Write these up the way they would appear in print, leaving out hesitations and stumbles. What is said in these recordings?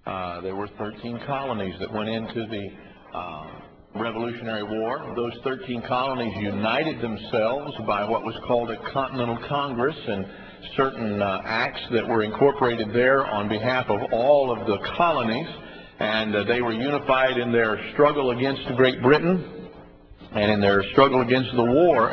There were 13 colonies that went into the Revolutionary War. Those 13 colonies united themselves by what was called a Continental Congress, and certain acts that were incorporated there on behalf of all of the colonies, and they were unified in their struggle against Great Britain and in their struggle against the war,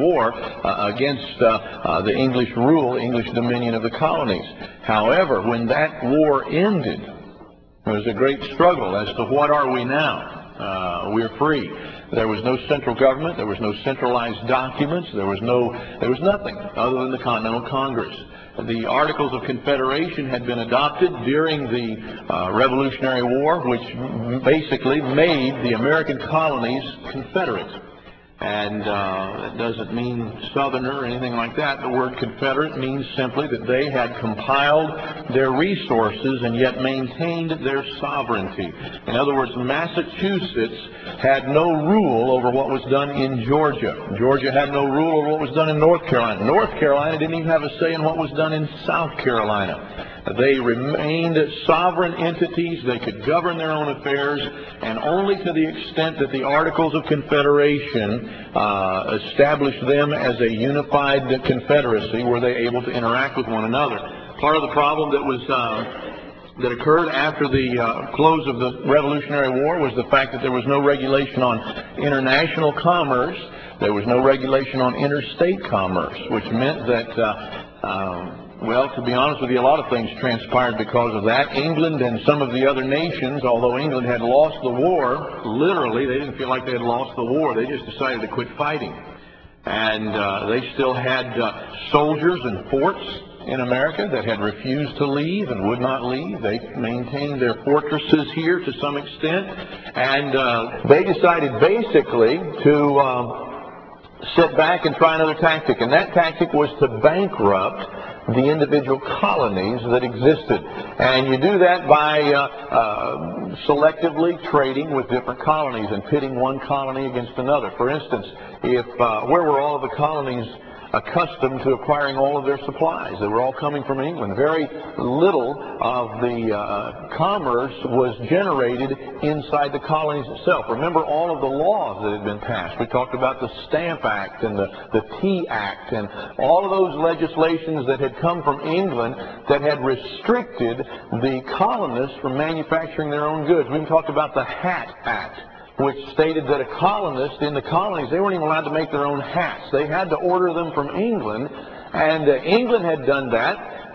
against the English rule, English dominion of the colonies. However, when that war ended, there was a great struggle as to what are we now. We're free. There was no central government. There was no centralized documents. There was nothing other than the Continental Congress. The Articles of Confederation had been adopted during the Revolutionary War, which basically made the American colonies Confederate. And it doesn't mean Southerner or anything like that. The word Confederate means simply that they had compiled their resources and yet maintained their sovereignty. In other words, Massachusetts had no rule over what was done in Georgia. Georgia had no rule over what was done in North Carolina. North Carolina didn't even have a say in what was done in South Carolina. They remained sovereign entities. They could govern their own affairs, and only to the extent that the Articles of Confederation established them as a unified confederacy were they able to interact with one another. Part of the problem that occurred after the close of the Revolutionary War was the fact that there was no regulation on international commerce. There was no regulation on interstate commerce, which meant that well, to be honest with you, a lot of things transpired because of that. England and some of the other nations, although England had lost the war, literally, they didn't feel like they had lost the war. They just decided to quit fighting. And they still had soldiers and forts in America that had refused to leave and would not leave. They maintained their fortresses here to some extent. And they decided basically to sit back and try another tactic. And that tactic was to bankrupt the individual colonies that existed. And you do that by selectively trading with different colonies and pitting one colony against another. For instance, where were all of the colonies accustomed to acquiring all of their supplies? They were all coming from England. Very little of the commerce was generated inside the colonies itself. Remember all of the laws that had been passed. We talked about the Stamp Act and the Tea Act and all of those legislations that had come from England that had restricted the colonists from manufacturing their own goods. We even talked about the Hat Act, which stated that a colonist in the colonies, they weren't even allowed to make their own hats. They had to order them from England, and England had done that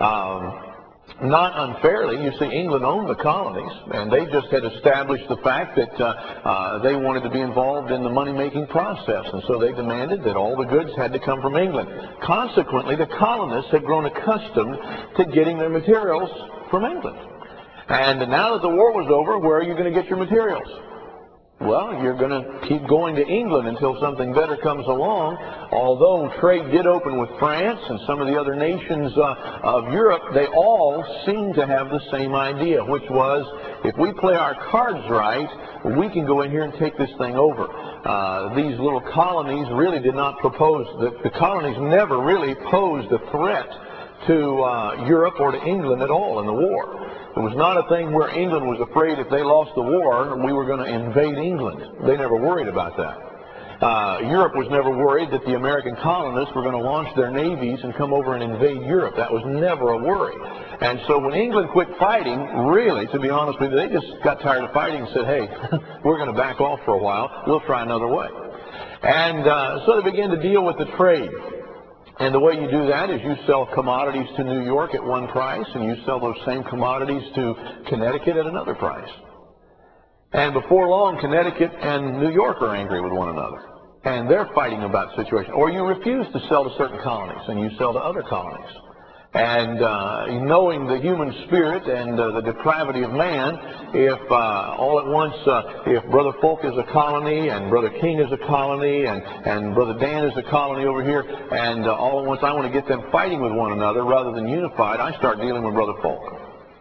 not unfairly. You see, England owned the colonies, and they just had established the fact that they wanted to be involved in the money-making process, and so they demanded that all the goods had to come from England. Consequently, the colonists had grown accustomed to getting their materials from England. And now that the war was over, where are you going to get your materials? Well, you're going to keep going to England until something better comes along. Although trade did open with France and some of the other nations of Europe, they all seem to have the same idea, which was, if we play our cards right, we can go in here and take this thing over. These little colonies really did not propose, the colonies never really posed a threat to Europe or to England at all in the war. It was not a thing where England was afraid if they lost the war, we were going to invade England. They never worried about that. Europe was never worried that the American colonists were going to launch their navies and come over and invade Europe. That was never a worry. And so when England quit fighting, really, to be honest with you, they just got tired of fighting and said, hey, we're going to back off for a while. We'll try another way. And so they began to deal with the trade. And the way you do that is you sell commodities to New York at one price, and you sell those same commodities to Connecticut at another price. And before long, Connecticut and New York are angry with one another, and they're fighting about the situation. Or you refuse to sell to certain colonies, and you sell to other colonies. And knowing the human spirit and the depravity of man, if all at once, if Brother Folk is a colony and Brother King is a colony and Brother Dan is a colony over here, and all at once I want to get them fighting with one another rather than unified, I start dealing with Brother Folk.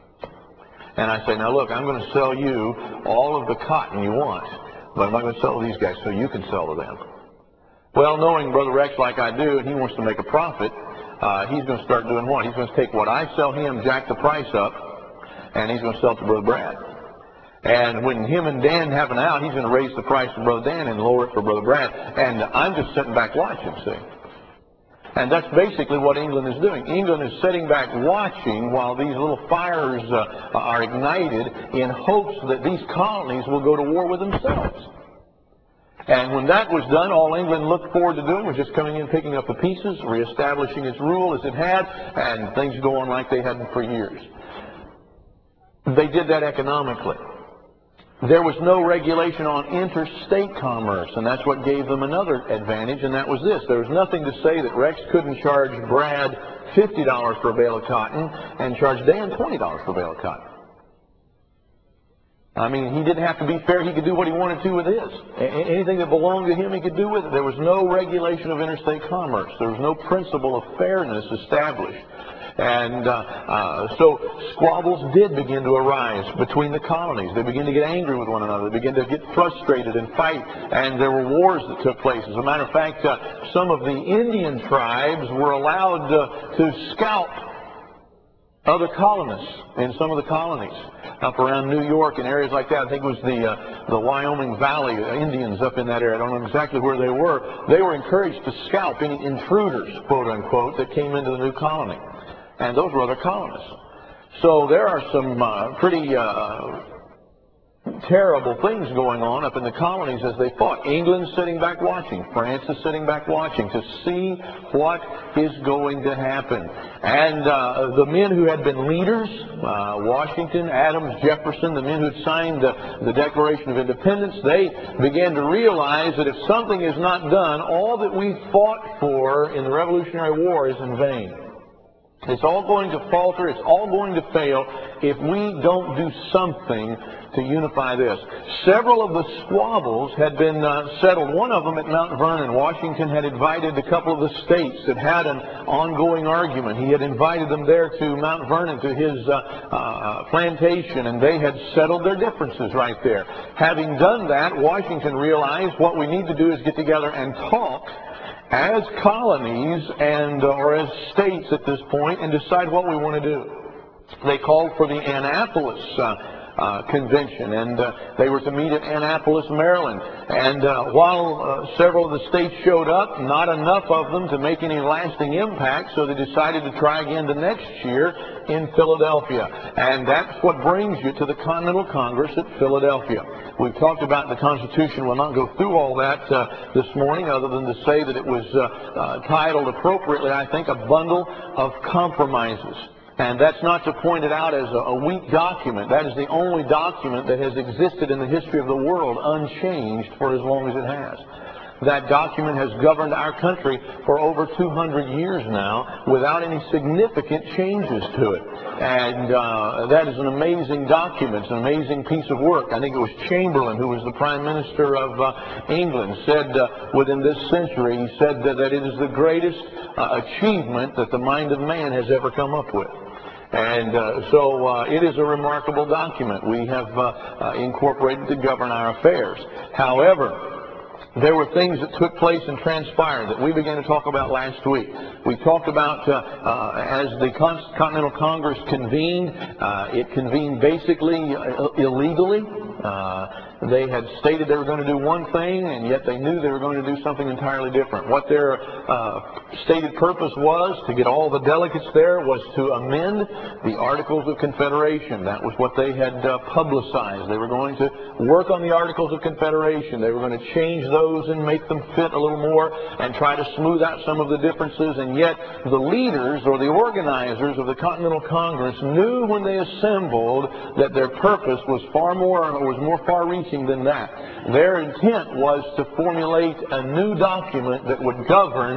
And I say, now look, I'm going to sell you all of the cotton you want, but I'm not going to sell to these guys so you can sell to them. Well, knowing Brother Rex like I do, and he wants to make a profit, he's going to start doing what? He's going to take what I sell him, jack the price up, and he's going to sell it to Brother Brad. And when him and Dan have an out, he's going to raise the price for Brother Dan and lower it for Brother Brad. And I'm just sitting back watching, see. And that's basically what England is doing. England is sitting back watching while these little fires are ignited in hopes that these colonies will go to war with themselves. And when that was done, all England looked forward to doing was just coming in, picking up the pieces, reestablishing its rule as it had, and things go on like they hadn't for years. They did that economically. There was no regulation on interstate commerce, and that's what gave them another advantage, and that was this. There was nothing to say that Rex couldn't charge Brad $50 for a bale of cotton and charge Dan $20 for a bale of cotton. I mean, he didn't have to be fair. He could do what he wanted to with his. Anything that belonged to him, he could do with it. There was no regulation of interstate commerce. There was no principle of fairness established. And so squabbles did begin to arise between the colonies. They began to get angry with one another. They began to get frustrated and fight. And there were wars that took place. As a matter of fact, some of the Indian tribes were allowed to scalp other colonists in some of the colonies up around New York and areas like that. I think it was the Wyoming Valley Indians up in that area. I don't know exactly where they were. They were encouraged to scalp any intruders, quote unquote, that came into the new colony. And those were other colonists. So there are some pretty terrible things going on up in the colonies as they fought. England's sitting back watching. France is sitting back watching to see what is going to happen. And the men who had been leaders, Washington, Adams, Jefferson, the men who had signed the Declaration of Independence, they began to realize that if something is not done, all that we fought for in the Revolutionary War is in vain. It's all going to falter. It's all going to fail if we don't do something to unify this. Several of the squabbles had been settled. One of them at Mount Vernon. Washington had invited a couple of the states that had an ongoing argument. He had invited them there to Mount Vernon, to his plantation, and they had settled their differences right there. Having done that, Washington realized what we need to do is get together and talk as colonies and or as states at this point and decide what we want to do. They called for the Annapolis Convention, and they were to meet at Annapolis, Maryland. And while several of the states showed up, not enough of them to make any lasting impact, so they decided to try again the next year in Philadelphia. And that's what brings you to the Continental Congress at Philadelphia. We've talked about the Constitution. We'll not go through all that this morning, other than to say that it was titled appropriately, I think, A Bundle of Compromises. And that's not to point it out as a weak document. That is the only document that has existed in the history of the world unchanged for as long as it has. That document has governed our country for over 200 years now without any significant changes to it. And that is an amazing document. It's an amazing piece of work. I think it was Chamberlain, who was the Prime Minister of England, said within this century, he said that it is the greatest achievement that the mind of man has ever come up with. And so it is a remarkable document we have incorporated to govern our affairs. However, there were things that took place and transpired that we began to talk about last week. We talked about as the Continental Congress convened, it convened basically illegally. They had stated they were going to do one thing, and yet they knew they were going to do something entirely different. What their stated purpose was, to get all the delegates there, was to amend the Articles of Confederation. That was what they had publicized. They were going to work on the Articles of Confederation. They were going to change those and make them fit a little more and try to smooth out some of the differences. And yet the leaders or the organizers of the Continental Congress knew when they assembled that their purpose was more far-reaching than that. Their intent was to formulate a new document that would govern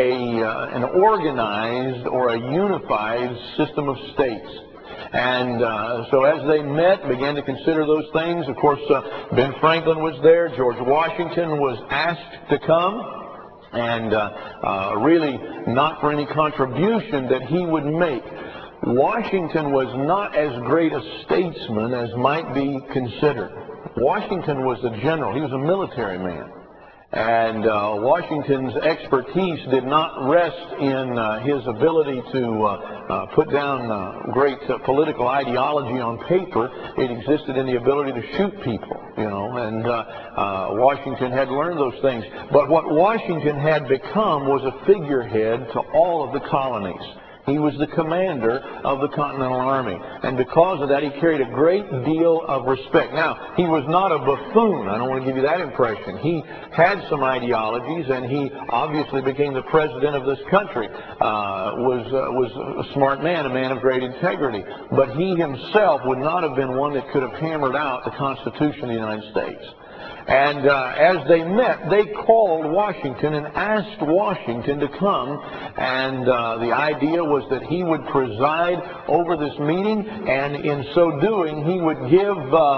an organized or a unified system of states. And so as they met, began to consider those things, of course, Ben Franklin was there. George Washington was asked to come, and really not for any contribution that he would make. Washington was not as great a statesman as might be considered. Washington was a general. He was a military man. And Washington's expertise did not rest in his ability to put down great political ideology on paper. It existed in the ability to shoot people, and Washington had learned those things. But what Washington had become was a figurehead to all of the colonies. He was the commander of the Continental Army, and because of that, he carried a great deal of respect. Now, he was not a buffoon. I don't want to give you that impression. He had some ideologies, and he obviously became the president of this country. Was a smart man, a man of great integrity, but he himself would not have been one that could have hammered out the Constitution of the United States. And as they met, they called Washington and asked Washington to come, and the idea was that he would preside over this meeting, and in so doing, he would give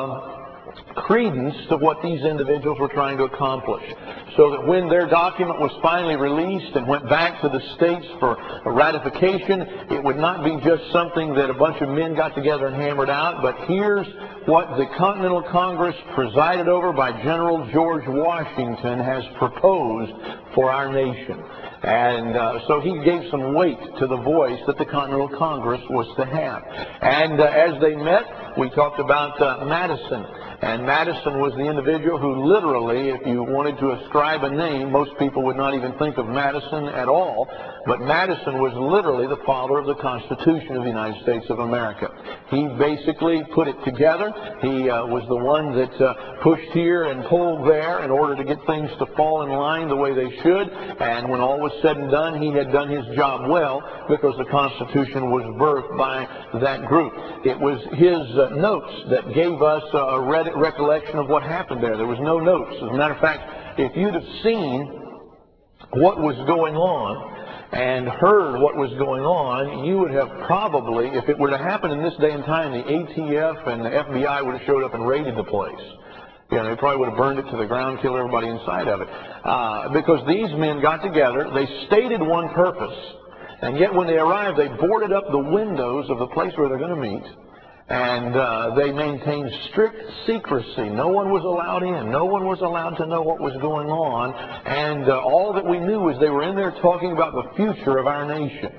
credence to what these individuals were trying to accomplish, so that when their document was finally released and went back to the states for ratification, it would not be just something that a bunch of men got together and hammered out, but here's what the Continental Congress, presided over by General George Washington, has proposed for our nation. And so he gave some weight to the voice that the Continental Congress was to have. And as they met, we talked about Madison. And Madison was the individual who literally, if you wanted to ascribe a name, most people would not even think of Madison at all. But Madison was literally the father of the Constitution of the United States of America. He basically put it together. He was the one that pushed here and pulled there in order to get things to fall in line the way they should. And when all was said and done, he had done his job well, because the Constitution was birthed by that group. It was his notes that gave us a recollection of what happened there. There was no notes. As a matter of fact, if you'd have seen what was going on and heard what was going on, you would have probably, if it were to happen in this day and time, the ATF and the FBI would have showed up and raided the place. They probably would have burned it to the ground, killed everybody inside of it. Because these men got together, they stated one purpose, and yet when they arrived, they boarded up the windows of the place where they're going to meet, and they maintained strict secrecy. No one was allowed in. No one was allowed to know what was going on. And all that we knew was they were in there talking about the future of our nation.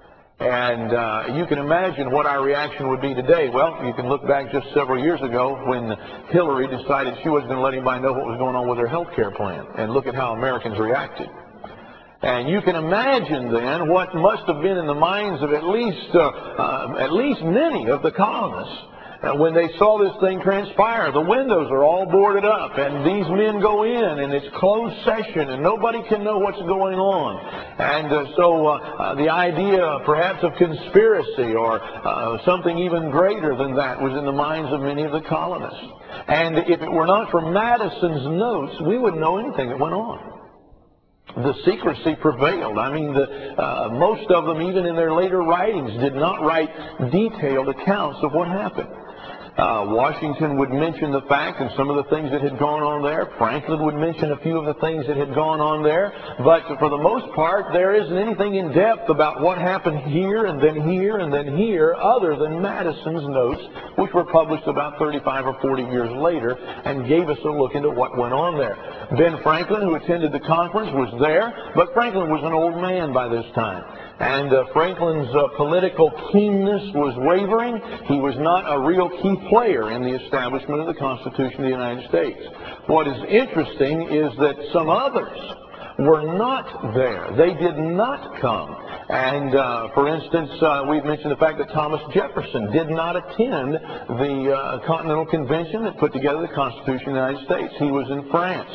And you can imagine what our reaction would be today. Well, you can look back just several years ago when Hillary decided she wasn't going to let anybody know what was going on with her health care plan. And look at how Americans reacted. And you can imagine then what must have been in the minds of at least many of the colonists when they saw this thing transpire. The windows are all boarded up, and these men go in, and it's closed session, and nobody can know what's going on. And so the idea perhaps of conspiracy or something even greater than that was in the minds of many of the colonists. And if it were not for Madison's notes, we wouldn't know anything that went on. The secrecy prevailed. I mean, most of them, even in their later writings, did not write detailed accounts of what happened. Washington would mention the fact and some of the things that had gone on there. Franklin would mention a few of the things that had gone on there. But for the most part, there isn't anything in depth about what happened here and then here and then here other than Madison's notes, which were published about 35 or 40 years later and gave us a look into what went on there. Ben Franklin, who attended the conference, was there, but Franklin was an old man by this time. And Franklin's political keenness was wavering. He was not a real key player in the establishment of the Constitution of the United States. What is interesting is that some others were not there. They did not come. And for instance, we've mentioned the fact that Thomas Jefferson did not attend the Continental Convention that put together the Constitution of the United States. He was in France.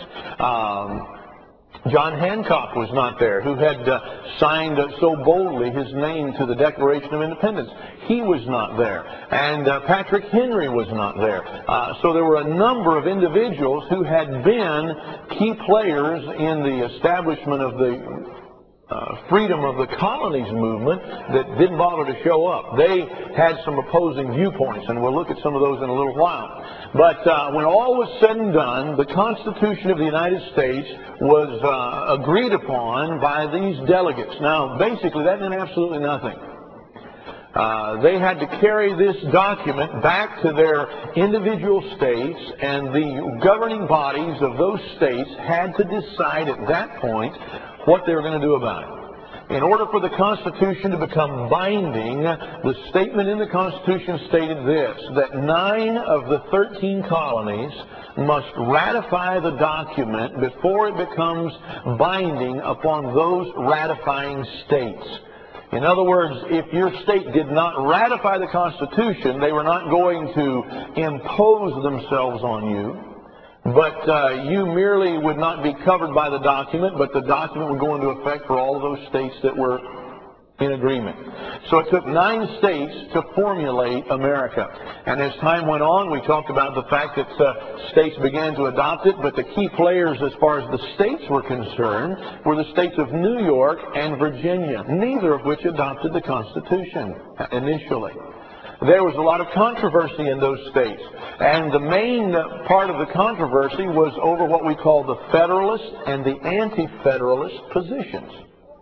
John Hancock was not there, who had signed so boldly his name to the Declaration of Independence. He was not there. And Patrick Henry was not there. So there were a number of individuals who had been key players in the establishment of the freedom of the colonies movement that didn't bother to show up. They had some opposing viewpoints, and we'll look at some of those in a little while. But when all was said and done, the Constitution of the United States was agreed upon by these delegates. Now, basically, that meant absolutely nothing. They had to carry this document back to their individual states, and the governing bodies of those states had to decide at that point what they were going to do about it. In order for the Constitution to become binding, the statement in the Constitution stated this, that 9 of the 13 colonies must ratify the document before it becomes binding upon those ratifying states. In other words, if your state did not ratify the Constitution, they were not going to impose themselves on you. But you merely would not be covered by the document, but the document would go into effect for all of those states that were in agreement. So it took 9 states to formulate America. And as time went on, we talked about the fact that states began to adopt it, but the key players as far as the states were concerned were the states of New York and Virginia, neither of which adopted the Constitution initially. There was a lot of controversy in those states, and the main part of the controversy was over what we call the Federalist and the Anti-Federalist positions.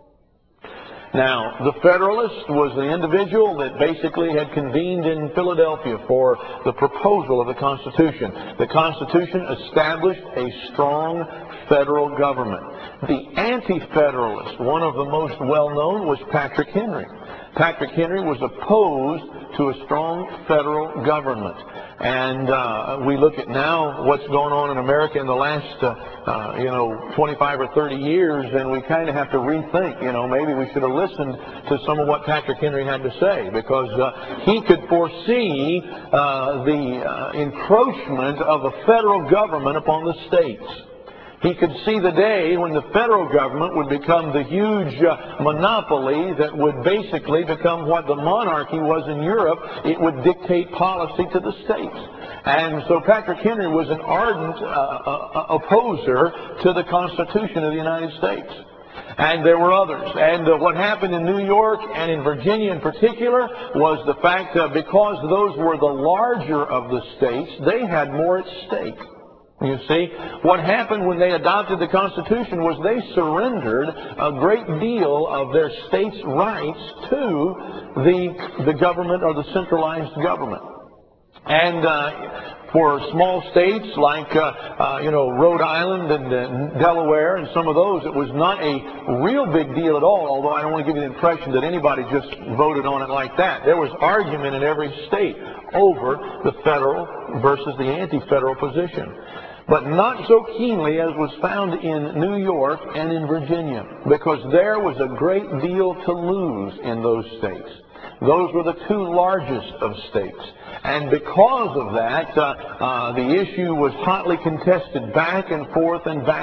Now, the Federalist was the individual that basically had convened in Philadelphia for the proposal of the Constitution. The Constitution established a strong federal government. The Anti-Federalist, one of the most well-known, was Patrick Henry. Patrick Henry was opposed to a strong federal government. And we look at now what's going on in America in the last, 25 or 30 years, and we kind of have to rethink, maybe we should have listened to some of what Patrick Henry had to say, because he could foresee the encroachment of the federal government upon the states. He could see the day when the federal government would become the huge monopoly that would basically become what the monarchy was in Europe. It would dictate policy to the states. And so Patrick Henry was an ardent opposer to the Constitution of the United States. And there were others. And what happened in New York and in Virginia in particular was the fact that because those were the larger of the states, they had more at stake. You see, what happened when they adopted the Constitution was they surrendered a great deal of their states' rights to the government or the centralized government. And for small states like, Rhode Island and Delaware and some of those, it was not a real big deal at all, although I don't want to give you the impression that anybody just voted on it like that. There was argument in every state over the federal versus the anti-federal position. But not so keenly as was found in New York and in Virginia, because there was a great deal to lose in those states. Those were the 2 largest of states. And because of that, the issue was hotly contested back and forth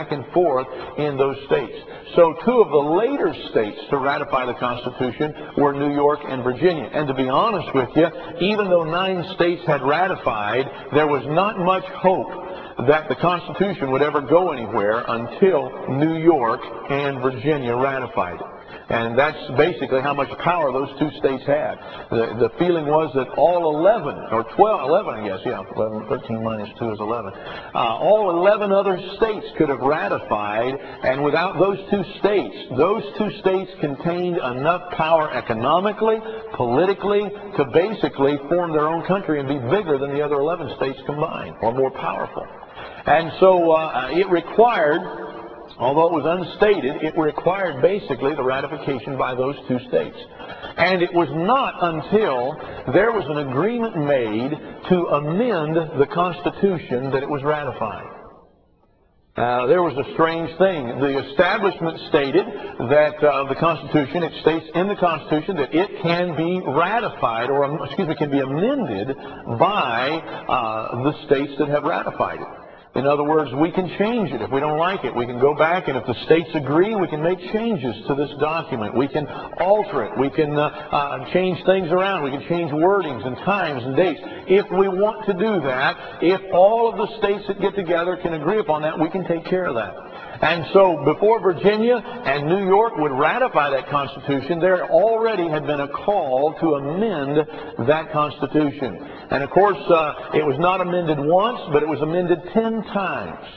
in those states. So 2 of the later states to ratify the Constitution were New York and Virginia. And to be honest with you, even though 9 states had ratified, there was not much hope that the Constitution would ever go anywhere until New York and Virginia ratified it. And that's basically how much power those 2 states had. The feeling was that all 11, or 11 I guess, 13 minus 2 is 11. All 11 other states could have ratified, and without those 2 states contained enough power economically, politically, to basically form their own country and be bigger than the other 11 states combined, or more powerful. And so it required, although it was unstated, it required basically the ratification by those 2 states. And it was not until there was an agreement made to amend the Constitution that it was ratified. There was a strange thing. The establishment stated that the Constitution, it states in the Constitution that it can be ratified, or can be amended by the states that have ratified it. In other words, we can change it if we don't like it. We can go back, and if the states agree, we can make changes to this document. We can alter it. We can change things around. We can change wordings and times and dates. If we want to do that, if all of the states that get together can agree upon that, we can take care of that. And so before Virginia and New York would ratify that Constitution, there already had been a call to amend that Constitution. And of course, it was not amended once, but it was amended 10 times.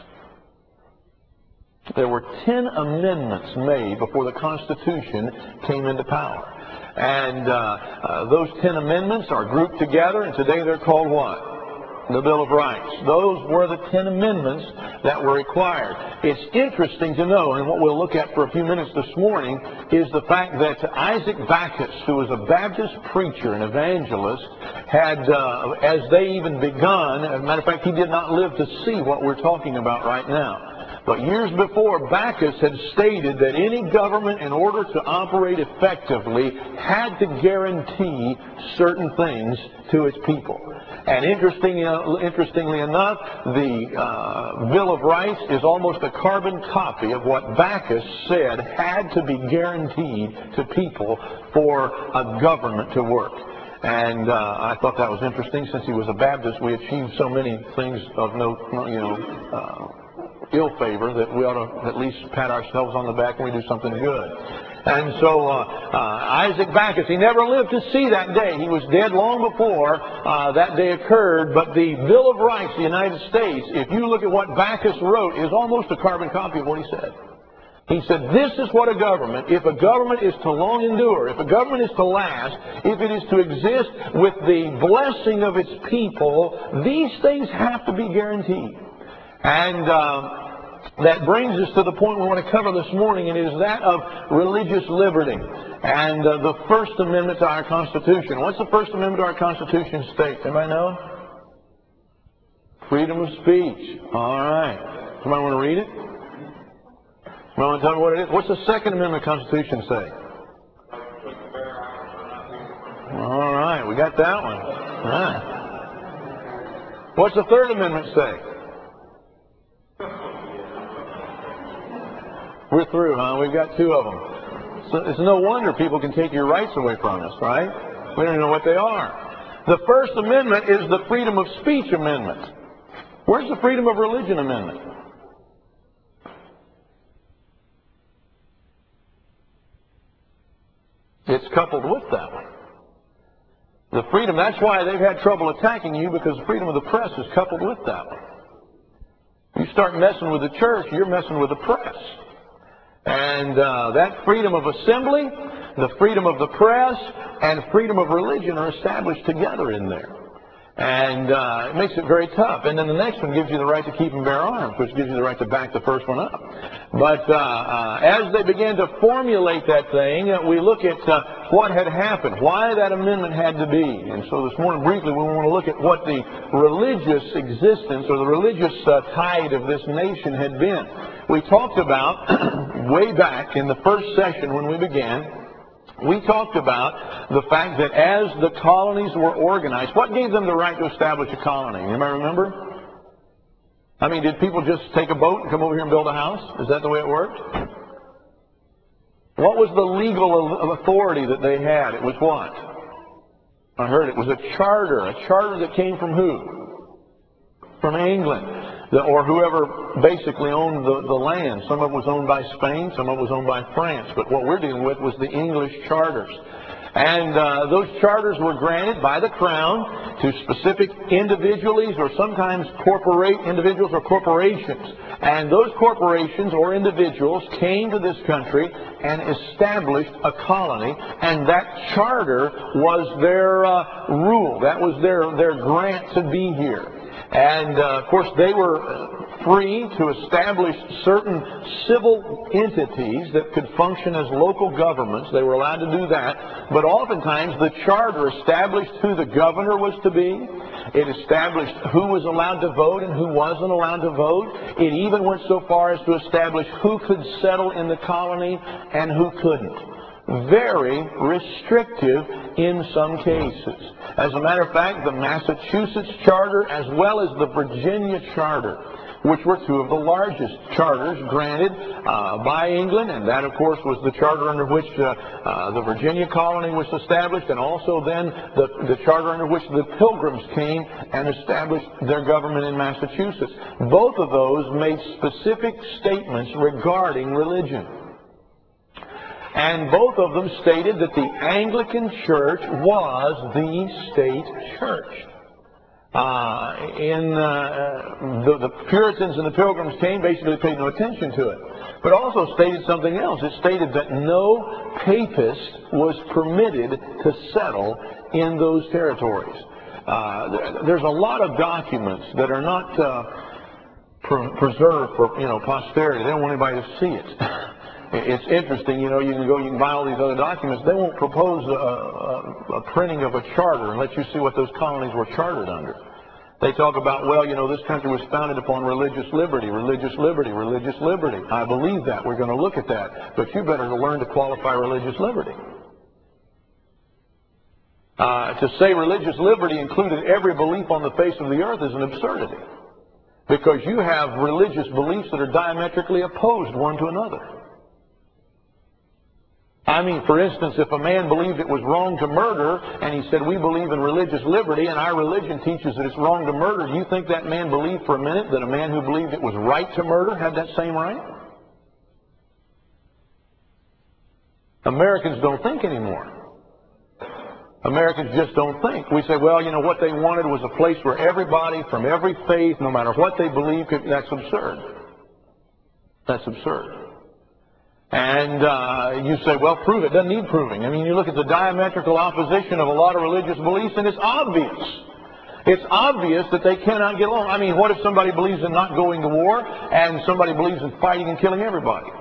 There were 10 amendments made before the Constitution came into power. And those 10 amendments are grouped together, and today they're called what? The Bill of Rights. Those were the 10 amendments that were required. It's interesting to know, and what we'll look at for a few minutes this morning, is the fact that Isaac Backus, who was a Baptist preacher and evangelist, had, as they even begun, as a matter of fact, he did not live to see what we're talking about right now. But years before, Backus had stated that any government, in order to operate effectively, had to guarantee certain things to its people. And interestingly enough, the Bill of Rights is almost a carbon copy of what Backus said had to be guaranteed to people for a government to work. And I thought that was interesting. Since he was a Baptist, we achieved so many things of ill favor that we ought to at least pat ourselves on the back when we do something good. And so Isaac Backus, he never lived to see that day. He was dead long before that day occurred. But the Bill of Rights of the United States, if you look at what Backus wrote, is almost a carbon copy of what he said. He said, this is what a government, if a government is to long endure, if a government is to last, if it is to exist with the blessing of its people, these things have to be guaranteed. And that brings us to the point we want to cover this morning, and it is that of religious liberty and the First Amendment to our Constitution. What's the First Amendment to our Constitution state? Anybody know? Freedom of speech. All right. Somebody want to read it? Somebody want to tell me what it is? What's the Second Amendment to the Constitution say? All right. We got that one. All right. What's the Third Amendment say? We're through, huh? We've got 2 of them. So it's no wonder people can take your rights away from us, right? We don't even know what they are. The First Amendment is the Freedom of Speech Amendment. Where's the Freedom of Religion Amendment? It's coupled with that one. The freedom, that's why they've had trouble attacking you, because the freedom of the press is coupled with that one. You start messing with the church, you're messing with the press. And that freedom of assembly, the freedom of the press, and freedom of religion are established together in there. And it makes it very tough. And then the next one gives you the right to keep and bear arms, which gives you the right to back the first one up. But as they began to formulate that thing, we look at what had happened, why that amendment had to be. And so this morning, briefly, we want to look at what the religious existence or the religious tide of this nation had been. We talked about, way back in the first session when we began, we talked about the fact that as the colonies were organized, what gave them the right to establish a colony? Anybody remember? I mean, did people just take a boat and come over here and build a house? Is that the way it worked? What was the legal authority that they had? It was what? I heard it was a charter that came from who? From England. Or whoever basically owned the land. Some of it was owned by Spain, some of it was owned by France. But what we're dealing with was the English charters. And those charters were granted by the Crown to specific individuals or sometimes individuals or corporations. And those corporations or individuals came to this country and established a colony. And that charter was their rule. That was their grant to be here. And, of course, they were free to establish certain civil entities that could function as local governments. They were allowed to do that. But oftentimes the charter established who the governor was to be. It established who was allowed to vote and who wasn't allowed to vote. It even went so far as to establish who could settle in the colony and who couldn't. Very restrictive in some cases. As a matter of fact, the Massachusetts Charter as well as the Virginia Charter, which were 2 of the largest charters granted by England, and that, of course, was the charter under which the Virginia colony was established, and also then the charter under which the Pilgrims came and established their government in Massachusetts. Both of those made specific statements regarding religion. And both of them stated that the Anglican Church was the state church. The Puritans and the Pilgrims came, basically paid no attention to it. But also stated something else. It stated that no papist was permitted to settle in those territories. There's a lot of documents that are not preserved for posterity. They don't want anybody to see it. It's interesting, you can buy all these other documents. They won't propose a printing of a charter and let you see what those colonies were chartered under. They talk about, well, this country was founded upon religious liberty, religious liberty, religious liberty. I believe that. We're going to look at that. But you better learn to qualify religious liberty. To say religious liberty included every belief on the face of the earth is an absurdity. Because you have religious beliefs that are diametrically opposed one to another. I mean, for instance, if a man believed it was wrong to murder, and he said, we believe in religious liberty, and our religion teaches that it's wrong to murder, do you think that man believed for a minute that a man who believed it was right to murder had that same right? Americans don't think anymore. Americans just don't think. We say, well, what they wanted was a place where everybody from every faith, no matter what they believe, that's absurd. That's absurd. And you say, well, prove it. Doesn't need proving. I mean, you look at the diametrical opposition of a lot of religious beliefs, and it's obvious. It's obvious that they cannot get along. I mean, what if somebody believes in not going to war, and somebody believes in fighting and killing everybody?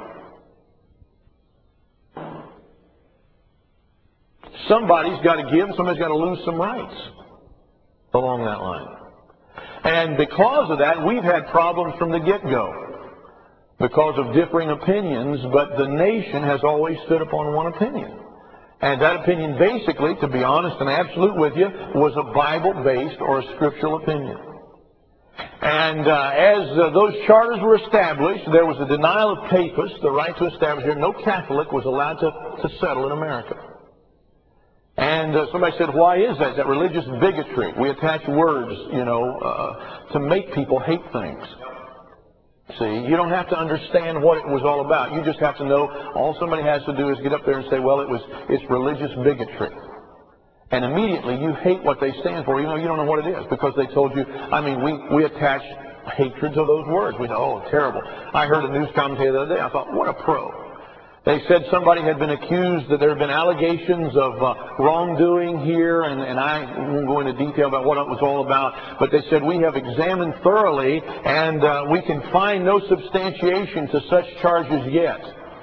Somebody's got to give, somebody's got to lose some rights along that line. And because of that, we've had problems from the get-go because of differing opinions, but the nation has always stood upon one opinion. And that opinion basically, to be honest and absolute with you, was a Bible-based or a scriptural opinion. And as those charters were established, there was a denial of papists, the right to establish here. No Catholic was allowed to settle in America. And somebody said, why is that? Is that religious bigotry? We attach words, to make people hate things. See, you don't have to understand what it was all about. You just have to know all somebody has to do is get up there and say, well, it's religious bigotry. And immediately you hate what they stand for, even though you don't know what it is, because they told you, I mean, we attach hatred to those words. We know, oh, terrible. I heard a news commentator the other day. I thought, what a pro. They said somebody had been accused, that there had been allegations of wrongdoing here, and I won't go into detail about what it was all about, but they said, we have examined thoroughly, and we can find no substantiation to such charges yet.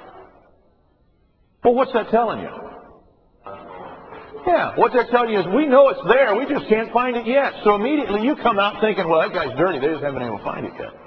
Well, what's that telling you? Yeah, what they're telling you is, we know it's there, we just can't find it yet. So immediately you come out thinking, well, that guy's dirty, they just haven't been able to find it yet.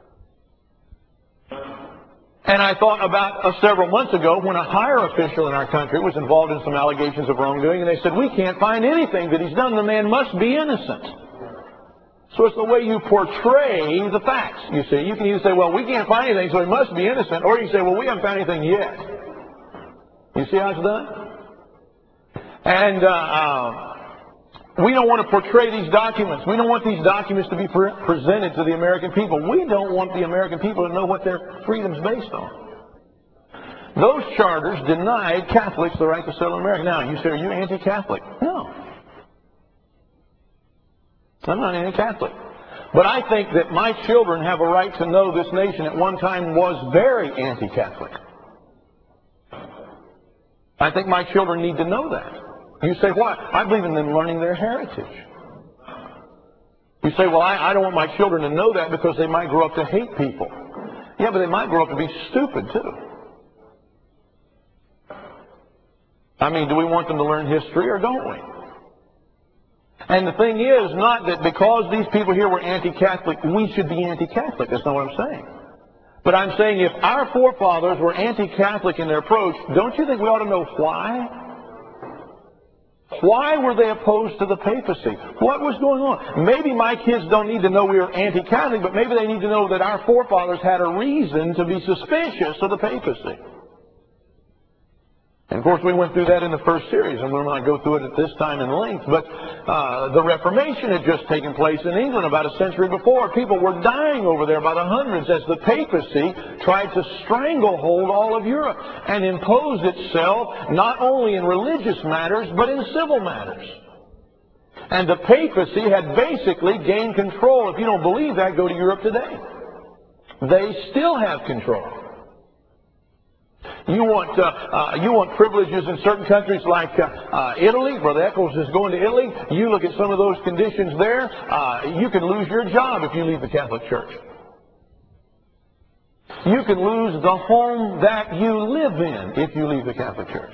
And I thought about several months ago when a higher official in our country was involved in some allegations of wrongdoing, and they said, we can't find anything that he's done. The man must be innocent. So it's the way you portray the facts, you see. You can either say, well, we can't find anything, so he must be innocent, or you say, well, we haven't found anything yet. You see how it's done? And we don't want to portray these documents. We don't want these documents to be presented to the American people. We don't want the American people to know what their freedom's based on. Those charters denied Catholics the right to settle in America. Now, you say, are you anti-Catholic? No. I'm not anti-Catholic. But I think that my children have a right to know this nation at one time was very anti-Catholic. I think my children need to know that. You say, why? I believe in them learning their heritage. You say, well, I don't want my children to know that because they might grow up to hate people. Yeah, but they might grow up to be stupid, too. I mean, do we want them to learn history or don't we? And the thing is not that because these people here were anti-Catholic, we should be anti-Catholic. That's not what I'm saying. But I'm saying if our forefathers were anti-Catholic in their approach, don't you think we ought to know why? Why were they opposed to the papacy? What was going on? Maybe my kids don't need to know we were anti-Catholic, but maybe they need to know that our forefathers had a reason to be suspicious of the papacy. And of course we went through that in the first series, and we'll not go through it at this time in length, but the Reformation had just taken place in England about a century before. People were dying over there by the hundreds as the papacy tried to stranglehold all of Europe and impose itself not only in religious matters, but in civil matters. And the papacy had basically gained control. If you don't believe that, go to Europe today. They still have control. You want privileges in certain countries like Italy. Brother Eccles is going to Italy. You look at some of those conditions there. You can lose your job if you leave the Catholic Church. You can lose the home that you live in if you leave the Catholic Church.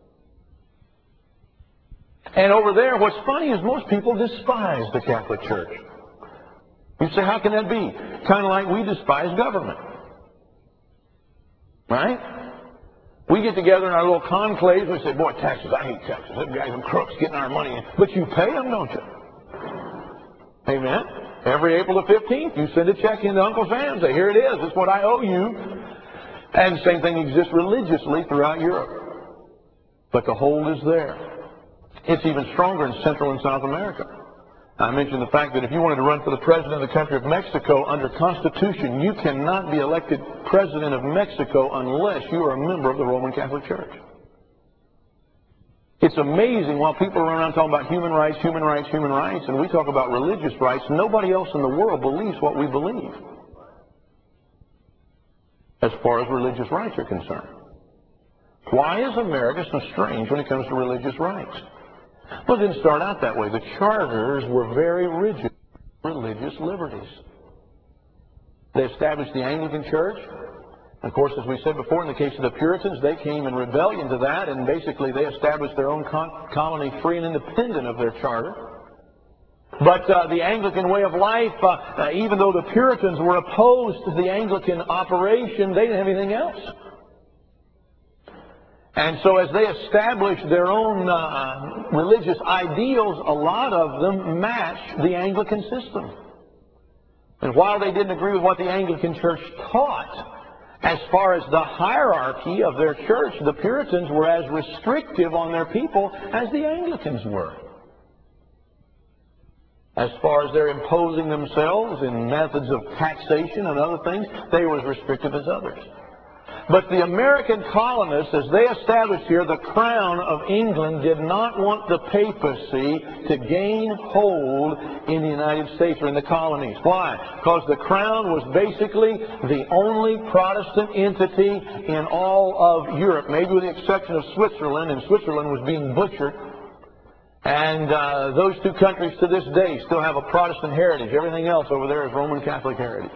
And over there, what's funny is most people despise the Catholic Church. You say, how can that be? Kind of like we despise government. Right? We get together in our little conclaves and we say, boy, taxes, I hate taxes. Them guys and crooks getting our money in. But you pay them, don't you? Amen? Every April the 15th, you send a check into Uncle Sam. Say, here it is. It's what I owe you. And the same thing exists religiously throughout Europe. But the hold is there. It's even stronger in Central and South America. I mentioned the fact that if you wanted to run for the president of the country of Mexico, under Constitution, you cannot be elected president of Mexico unless you are a member of the Roman Catholic Church. It's amazing while people are around talking about human rights, human rights, human rights, and we talk about religious rights, nobody else in the world believes what we believe as far as religious rights are concerned. Why is America so strange when it comes to religious rights? Well, it didn't start out that way. The charters were very rigid religious liberties. They established the Anglican Church. Of course, as we said before, in the case of the Puritans, they came in rebellion to that, and basically they established their own colony free and independent of their charter. But the Anglican way of life, even though the Puritans were opposed to the Anglican operation, they didn't have anything else. And so as they established their own religious ideals, a lot of them matched the Anglican system. And while they didn't agree with what the Anglican Church taught, as far as the hierarchy of their church, the Puritans were as restrictive on their people as the Anglicans were. As far as their imposing themselves in methods of taxation and other things, they were as restrictive as others. But the American colonists, as they established here, the Crown of England did not want the papacy to gain hold in the United States or in the colonies. Why? Because the Crown was basically the only Protestant entity in all of Europe, maybe with the exception of Switzerland, and Switzerland was being butchered. And those two countries to this day still have a Protestant heritage. Everything else over there is Roman Catholic heritage.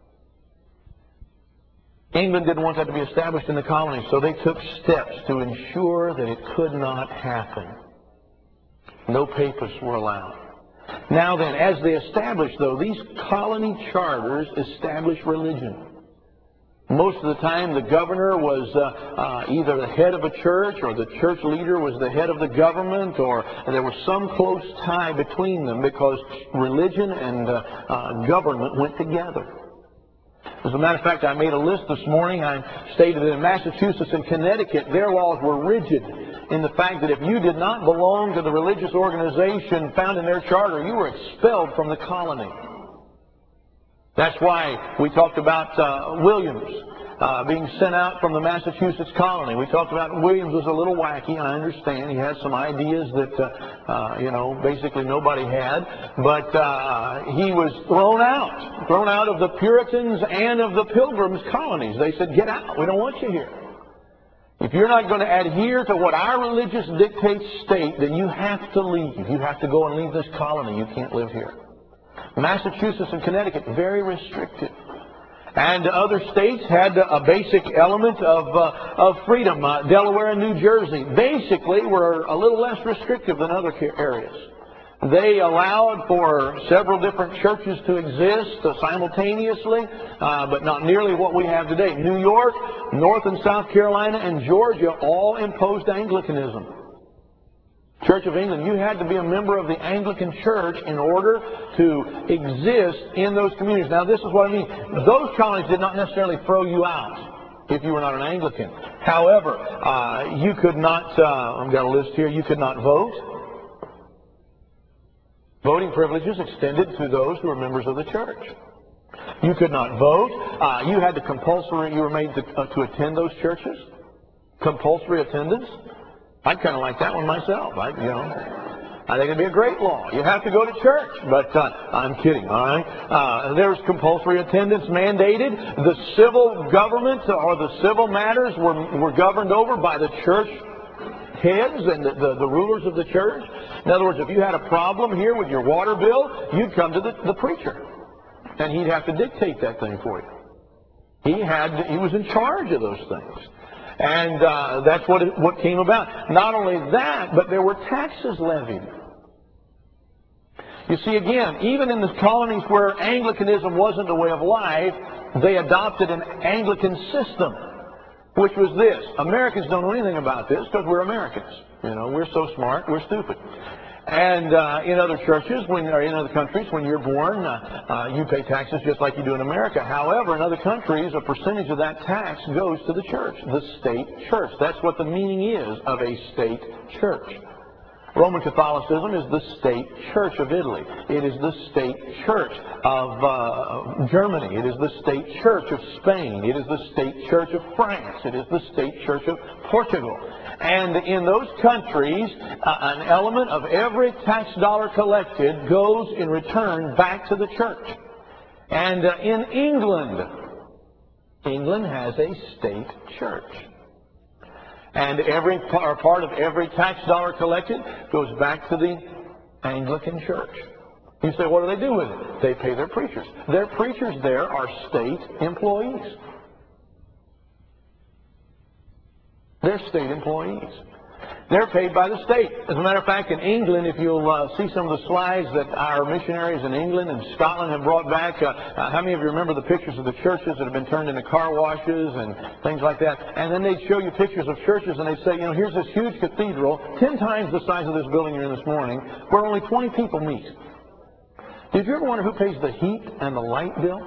England didn't want that to be established in the colonies, so they took steps to ensure that it could not happen. No papists were allowed. Now then, as they established, though, these colony charters established religion. Most of the time, the governor was either the head of a church, or the church leader was the head of the government, or there was some close tie between them because religion and government went together. As a matter of fact, I made a list this morning. I stated that in Massachusetts and Connecticut, their laws were rigid in the fact that if you did not belong to the religious organization found in their charter, you were expelled from the colony. That's why we talked about Williams being sent out from the Massachusetts colony. We talked about Williams was a little wacky, I understand. He had some ideas that, basically nobody had. But he was thrown out of the Puritans and of the Pilgrims colonies. They said, get out. We don't want you here. If you're not going to adhere to what our religious dictates state, then you have to leave. You have to go and leave this colony. You can't live here. Massachusetts and Connecticut, very restrictive. And other states had a basic element of freedom. Delaware and New Jersey basically were a little less restrictive than other areas. They allowed for several different churches to exist simultaneously, but not nearly what we have today. New York, North and South Carolina, and Georgia all imposed Anglicanism. Church of England, you had to be a member of the Anglican Church in order to exist in those communities. Now, this is what I mean. Those colonies did not necessarily throw you out if you were not an Anglican. However, you could not, I've got a list here, you could not vote. Voting privileges extended to those who were members of the church. You could not vote. You had to you were made to attend those churches. Compulsory attendance. I'd kind of like that one myself. I think it'd be a great law. You have to go to church. But I'm kidding, all right? There's compulsory attendance mandated. The civil government or the civil matters were governed over by the church heads and the rulers of the church. In other words, if you had a problem here with your water bill, you'd come to the preacher, and he'd have to dictate that thing for you. He was in charge of those things. And that's what came about. Not only that, but there were taxes levied. You see, again, even in the colonies where Anglicanism wasn't the way of life, they adopted an Anglican system, which was this. Americans don't know anything about this because we're Americans. You know, we're so smart, we're stupid. And in other churches, or in other countries, when you're born, you pay taxes just like you do in America. However, in other countries, a percentage of that tax goes to the church, the state church. That's what the meaning is of a state church. Roman Catholicism is the state church of Italy. It is the state church of Germany. It is the state church of Spain. It is the state church of France. It is the state church of Portugal. And in those countries, an element of every tax dollar collected goes in return back to the church. And in England has a state church. And every part of every tax dollar collected goes back to the Anglican church. You say, what do they do with it? They pay their preachers. Their preachers there are state employees. They're state employees. They're paid by the state. As a matter of fact, in England, if you'll see some of the slides that our missionaries in England and Scotland have brought back, how many of you remember the pictures of the churches that have been turned into car washes and things like that? And then they'd show you pictures of churches and they'd say, you know, here's this huge cathedral, 10 times the size of this building you're in this morning, where only 20 people meet. Did you ever wonder who pays the heat and the light bill?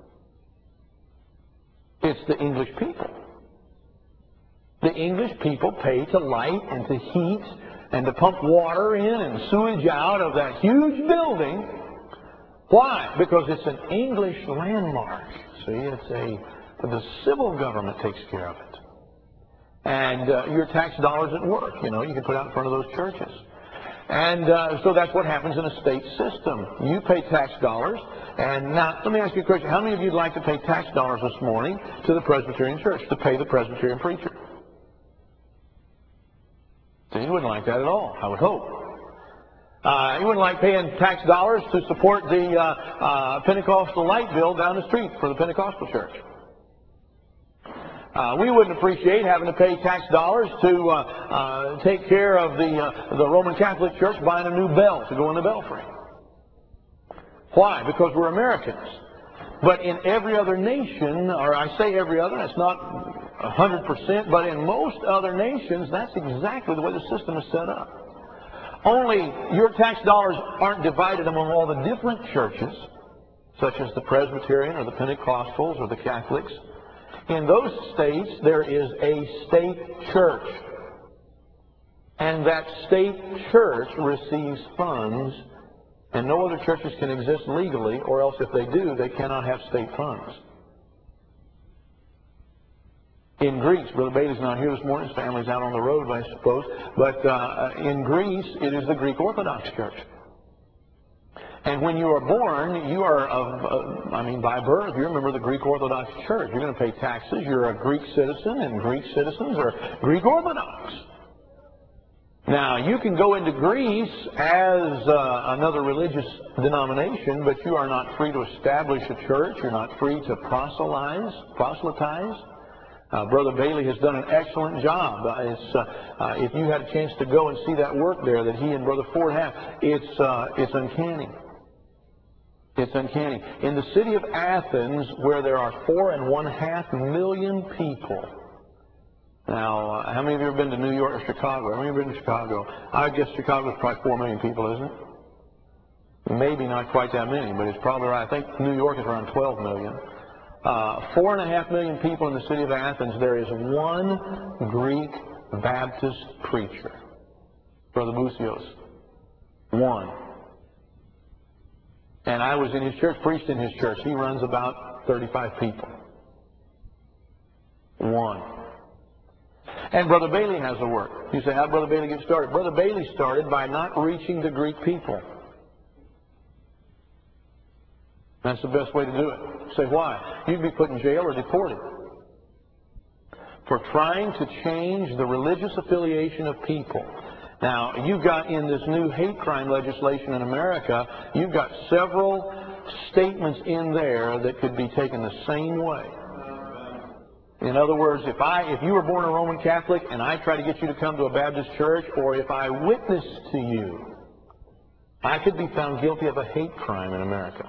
It's the English people. The English people pay to light and to heat and to pump water in and sewage out of that huge building. Why? Because it's an English landmark. See, the civil government takes care of it. And your tax dollars at work, you know, you can put out in front of those churches. And so that's what happens in a state system. You pay tax dollars. And now, let me ask you a question. How many of you would like to pay tax dollars this morning to the Presbyterian Church, to pay the Presbyterian preacher? So you wouldn't like that at all, I would hope. You wouldn't like paying tax dollars to support the Pentecostal light bill down the street for the Pentecostal church. We wouldn't appreciate having to pay tax dollars to take care of the Roman Catholic Church buying a new bell to go in the belfry. Why? Because we're Americans. But in every other nation, or I say every other, that's not 100%, but in most other nations, that's exactly the way the system is set up. Only your tax dollars aren't divided among all the different churches, such as the Presbyterian or the Pentecostals or the Catholics. In those states, there is a state church. And that state church receives funds, and no other churches can exist legally, or else if they do, they cannot have state funds. In Greece, Brother Bailey's not here this morning, his family's out on the road, I suppose, but in Greece, it is the Greek Orthodox Church. And when you are born, you are by birth, you're a member of the Greek Orthodox Church. You're going to pay taxes, you're a Greek citizen, and Greek citizens are Greek Orthodox. Now, you can go into Greece as another religious denomination, but you are not free to establish a church. You're not free to proselytize. Brother Bailey has done an excellent job. If you had a chance to go and see that work there that he and Brother Ford have, it's uncanny. It's uncanny. In the city of Athens, where there are 4.5 million people. Now, how many of you have been to New York or Chicago? How many of you have been to Chicago? I guess Chicago's probably 4 million people, isn't it? Maybe not quite that many, but it's probably right. I think New York is around 12 million. 4.5 million people in the city of Athens. There is one Greek Baptist preacher, Brother Busios. One. And I was in his church, preached in his church. He runs about 35 people. One. And Brother Bailey has a work. You say, how did Brother Bailey get started? Brother Bailey started by not reaching the Greek people. That's the best way to do it. You say, why? You'd be put in jail or deported for trying to change the religious affiliation of people. Now, you've got in this new hate crime legislation in America, you've got several statements in there that could be taken the same way. In other words, if you were born a Roman Catholic and I try to get you to come to a Baptist church, or if I witness to you, I could be found guilty of a hate crime in America.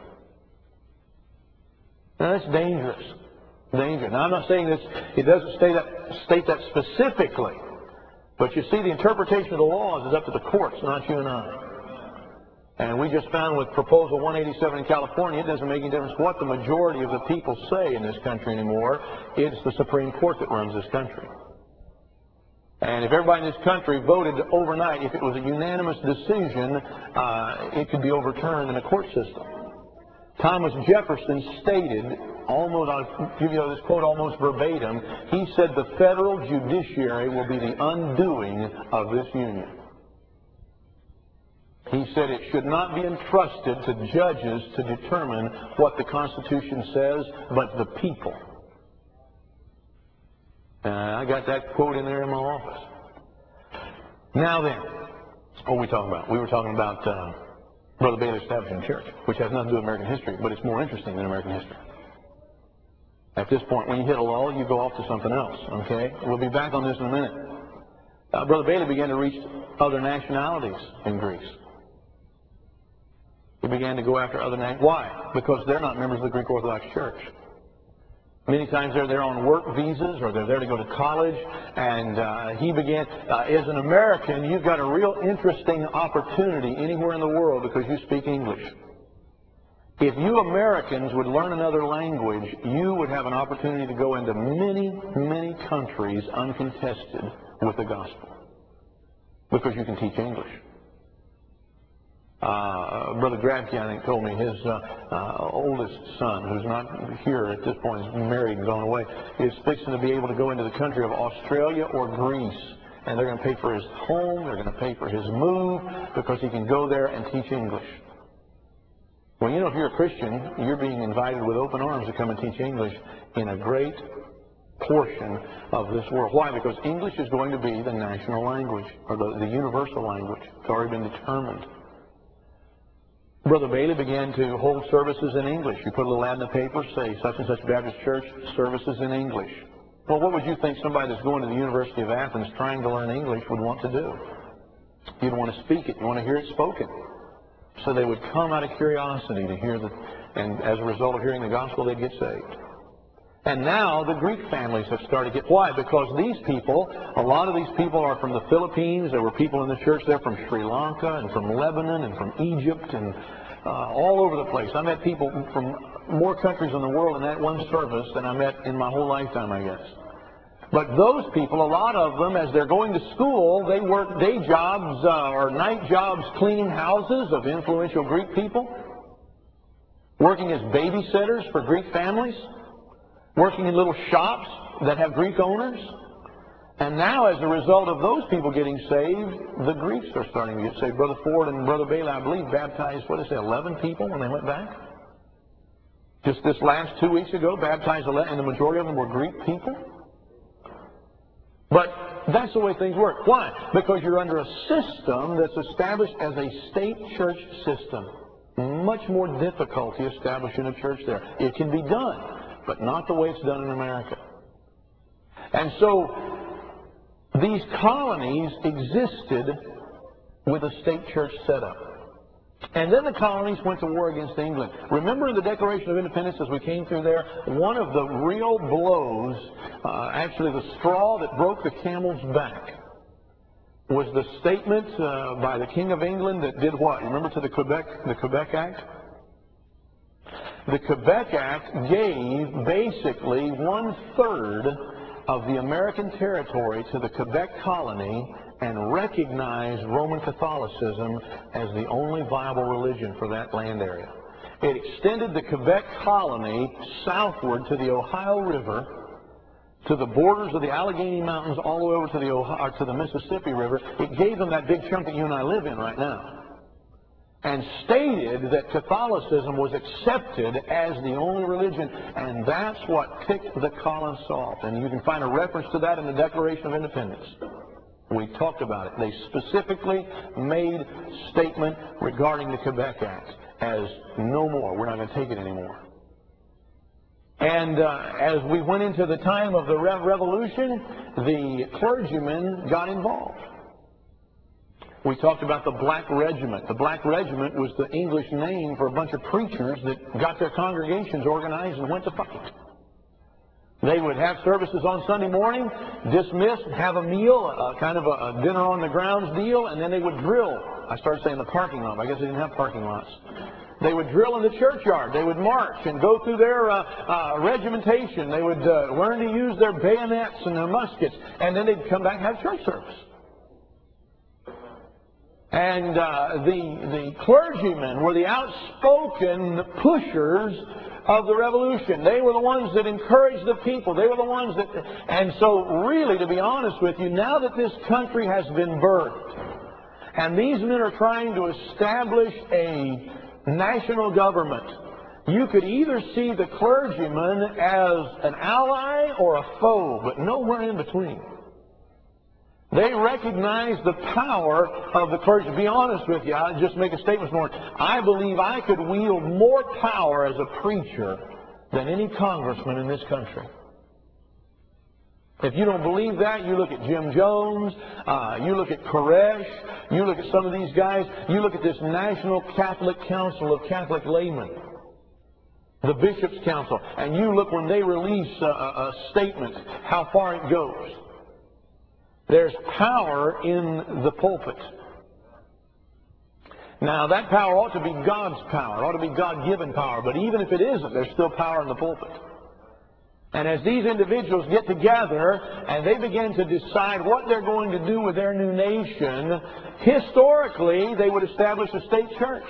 Now, that's dangerous. Dangerous. Now, I'm not saying this, it doesn't state that specifically, but you see, the interpretation of the laws is up to the courts, not you and I. And we just found with Proposal 187 in California, it doesn't make any difference what the majority of the people say in this country anymore. It's the Supreme Court that runs this country. And if everybody in this country voted overnight, if it was a unanimous decision, it could be overturned in a court system. Thomas Jefferson stated, I'll give you this quote almost verbatim, he said the federal judiciary will be the undoing of this union. He said it should not be entrusted to judges to determine what the Constitution says, but the people. I got that quote in there in my office. Now then, what are we talking about? We were talking about Brother Bailey establishing a church, which has nothing to do with American history, but it's more interesting than American history. At this point, when you hit a lull, you go off to something else, okay? We'll be back on this in a minute. Brother Bailey began to reach other nationalities in Greece. He began to go after other nationalities. Why? Because they're not members of the Greek Orthodox Church. Many times they're there on work visas, or they're there to go to college, and he began, as an American, you've got a real interesting opportunity anywhere in the world because you speak English. If you Americans would learn another language, you would have an opportunity to go into many, many countries uncontested with the gospel, because you can teach English. Brother Grabke, I think, told me his oldest son, who's not here at this point, is married and gone away, is fixing to be able to go into the country of Australia or Greece, and they're going to pay for his home, they're going to pay for his move, because he can go there and teach English. Well, you know, if you're a Christian, you're being invited with open arms to come and teach English in a great portion of this world. Why? Because English is going to be the national language, or the universal language. It's already been determined. Brother Bailey began to hold services in English. You put a little ad in the paper, say, such and such Baptist Church, services in English. Well, what would you think somebody that's going to the University of Athens trying to learn English would want to do? You'd want to speak it. You want to hear it spoken. So they would come out of curiosity to hear and as a result of hearing the gospel, they'd get saved. And now the Greek families have started to get, why? Because these people, a lot of these people are from the Philippines. There were people in the church there from Sri Lanka and from Lebanon and from Egypt and all over the place. I met people from more countries in the world in that one service than I met in my whole lifetime, I guess. But those people, a lot of them, as they're going to school, they work day jobs or night jobs cleaning houses of influential Greek people, working as babysitters for Greek families, working in little shops that have Greek owners. And now, as a result of those people getting saved, the Greeks are starting to get saved. Brother Ford and Brother Bailey, I believe, baptized, 11 people when they went back? Just this last 2 weeks ago, baptized 11, and the majority of them were Greek people. But that's the way things work. Why? Because you're under a system that's established as a state church system. Much more difficulty establishing a church there. It can be done, but not the way it's done in America. And so these colonies existed with a state church setup. And then the colonies went to war against England. Remember in the Declaration of Independence, as we came through there, one of the real blows, actually the straw that broke the camel's back, was the statement by the King of England that did what? Remember to the Quebec Act? The Quebec Act gave basically 1/3 of the American territory to the Quebec colony and recognized Roman Catholicism as the only viable religion for that land area. It extended the Quebec colony southward to the Ohio River to the borders of the Allegheny Mountains all the way over to the to the Mississippi River. It gave them that big chunk that you and I live in right now, and stated that Catholicism was accepted as the only religion, and that's what ticked the collar off. And you can find a reference to that in the Declaration of Independence. We talked about it. They specifically made statement regarding the Quebec Act as no more. We're not going to take it anymore. And as we went into the time of the Revolution, the clergymen got involved. We talked about the Black Regiment. The Black Regiment was the English name for a bunch of preachers that got their congregations organized and went to fight. They would have services on Sunday morning, dismiss, have a meal, kind of a dinner on the grounds deal, and then they would drill. I started saying the parking lot. I guess they didn't have parking lots. They would drill in the churchyard. They would march and go through their regimentation. They would learn to use their bayonets and their muskets, and then they'd come back and have church service. And the clergymen were the outspoken pushers of the revolution. They were the ones that encouraged the people. They were the ones that... And so really, to be honest with you, now that this country has been birthed, and these men are trying to establish a national government, you could either see the clergyman as an ally or a foe, but nowhere in between. They recognize the power of the clergy. To be honest with you, I'll just make a statement this morning. I believe I could wield more power as a preacher than any congressman in this country. If you don't believe that, you look at Jim Jones, you look at Koresh, you look at some of these guys, you look at this National Catholic Council of Catholic Laymen, the Bishops' Council, and you look when they release a statement, how far it goes. There's power in the pulpit. Now, that power ought to be God's power. It ought to be God-given power. But even if it isn't, there's still power in the pulpit. And as these individuals get together and they begin to decide what they're going to do with their new nation, historically, they would establish a state church.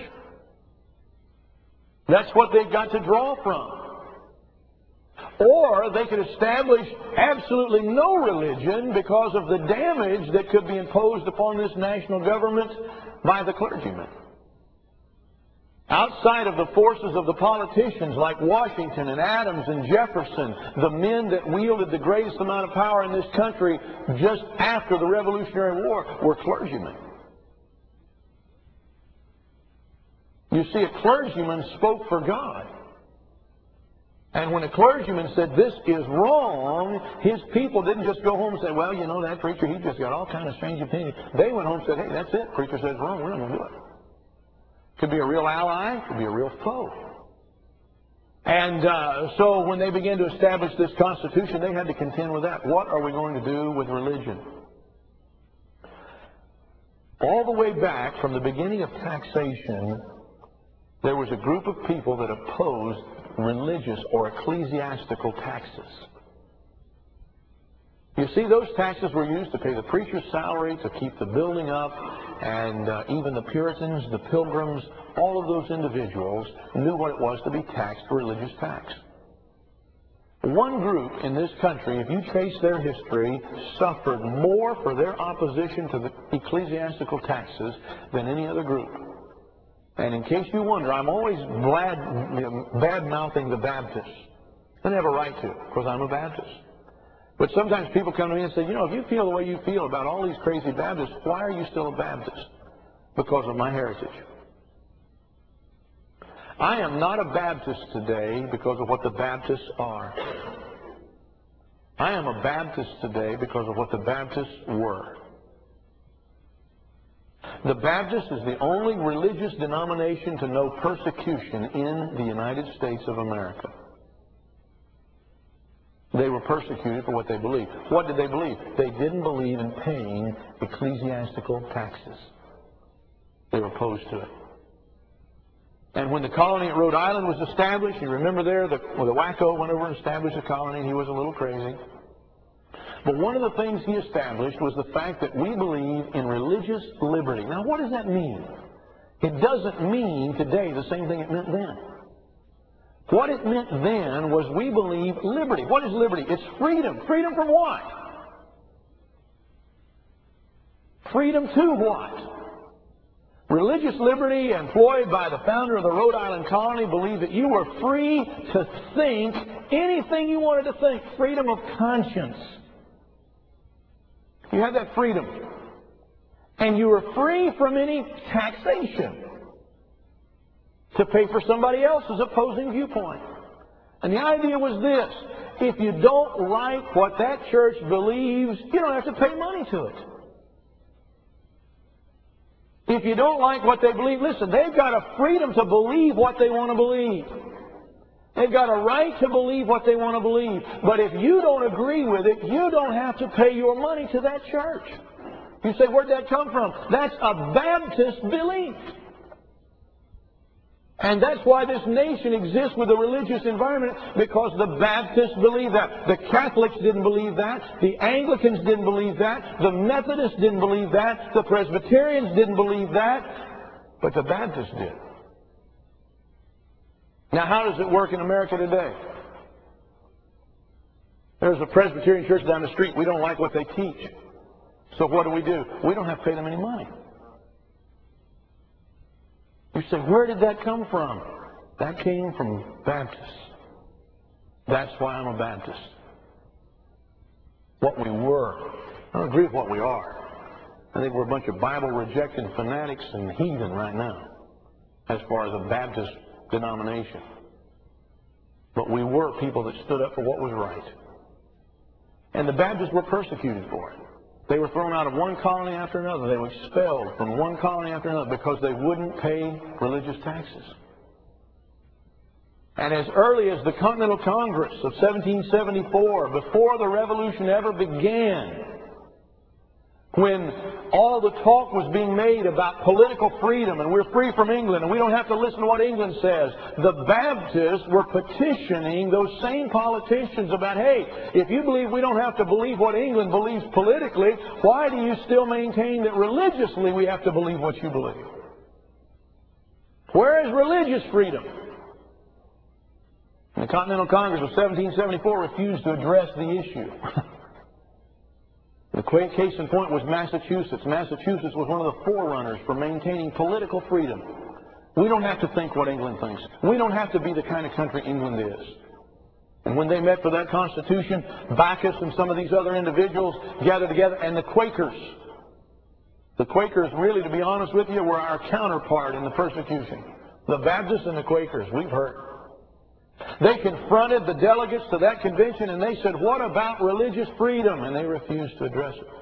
That's what they've got to draw from. Or they could establish absolutely no religion because of the damage that could be imposed upon this national government by the clergymen. Outside of the forces of the politicians like Washington and Adams and Jefferson, the men that wielded the greatest amount of power in this country just after the Revolutionary War were clergymen. You see, a clergyman spoke for God. And when a clergyman said, this is wrong, his people didn't just go home and say, well, you know, that preacher, he just got all kind of strange opinions. They went home and said, hey, that's it. Preacher says wrong. We're not going to do it. Could be a real ally. Could be a real foe. And so when they began to establish this Constitution, they had to contend with that. What are we going to do with religion? All the way back from the beginning of taxation, there was a group of people that opposed religious or ecclesiastical taxes. You see, those taxes were used to pay the preacher's salary, to keep the building up, and even the Puritans, the Pilgrims, all of those individuals knew what it was to be taxed, religious tax. One group in this country, if you trace their history, suffered more for their opposition to the ecclesiastical taxes than any other group. And in case you wonder, I'm always bad-mouthing the Baptists. I have a right to, because I'm a Baptist. But sometimes people come to me and say, you know, if you feel the way you feel about all these crazy Baptists, why are you still a Baptist? Because of my heritage. I am not a Baptist today because of what the Baptists are. I am a Baptist today because of what the Baptists were. The Baptist is the only religious denomination to know persecution in the United States of America. They were persecuted for what they believed. What did they believe? They didn't believe in paying ecclesiastical taxes. They were opposed to it. And when the colony at Rhode Island was established, you remember there, the wacko went over and established a colony, and he was a little crazy. But one of the things he established was the fact that we believe in religious liberty. Now, what does that mean? It doesn't mean today the same thing it meant then. What it meant then was we believe liberty. What is liberty? It's freedom. Freedom from what? Freedom to what? Religious liberty, employed by the founder of the Rhode Island colony, believed that you were free to think anything you wanted to think. Freedom of conscience. You had that freedom. And you were free from any taxation to pay for somebody else's opposing viewpoint. And the idea was this: if you don't like what that church believes, you don't have to pay money to it. If you don't like what they believe, listen, they've got a freedom to believe what they want to believe. They've got a right to believe what they want to believe. But if you don't agree with it, you don't have to pay your money to that church. You say, where'd that come from? That's a Baptist belief. And that's why this nation exists with a religious environment, because the Baptists believe that. The Catholics didn't believe that. The Anglicans didn't believe that. The Methodists didn't believe that. The Presbyterians didn't believe that. But the Baptists did. Now, how does it work in America today? There's a Presbyterian church down the street. We don't like what they teach. So what do? We don't have to pay them any money. You say, where did that come from? That came from Baptists. That's why I'm a Baptist. What we were. I don't agree with what we are. I think we're a bunch of Bible-rejecting fanatics and heathen right now, as far as a Baptist denomination. But we were people that stood up for what was right. And the Baptists were persecuted for it. They were thrown out of one colony after another. They were expelled from one colony after another because they wouldn't pay religious taxes. And as early as the Continental Congress of 1774, before the Revolution ever began, when all the talk was being made about political freedom and we're free from England and we don't have to listen to what England says, the Baptists were petitioning those same politicians about, hey, if you believe we don't have to believe what England believes politically, why do you still maintain that religiously we have to believe what you believe? Where is religious freedom? And the Continental Congress of 1774 refused to address the issue. The case in point was Massachusetts. Massachusetts was one of the forerunners for maintaining political freedom. We don't have to think what England thinks. We don't have to be the kind of country England is. And when they met for that Constitution, Bacchus and some of these other individuals gathered together, and the Quakers. The Quakers, really, to be honest with you, were our counterpart in the persecution. The Baptists and the Quakers, we've heard. They confronted the delegates to that convention and they said, what about religious freedom? And they refused to address it.